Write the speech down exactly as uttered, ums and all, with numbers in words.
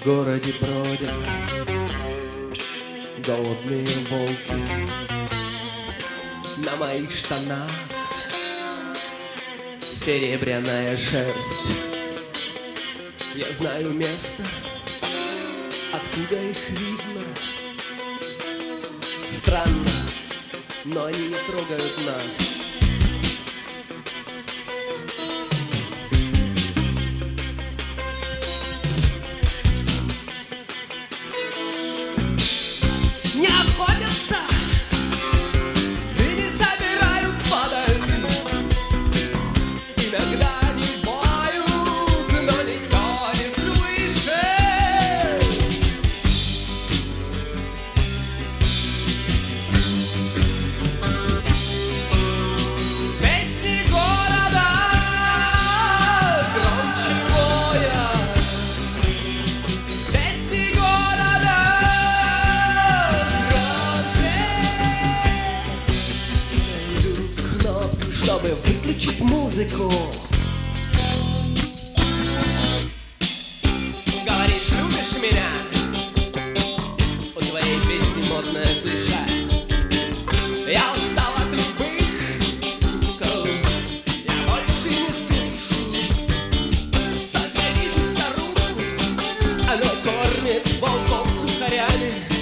В городе бродят голодные волки. На моих штанах серебряная шерсть. Я знаю место, откуда их видно. Странно, но они не трогают нас. Не охотятся и не собирают падаль. Иногда они воют, но никто не слышит. Песни города громче воя. Песни города чтобы выключить музыку. Говоришь, любишь меня? У твоей песни модная клише. Я устал от любых звуков, я больше не слышу. Только вижу старуху, она кормит волков сухарями.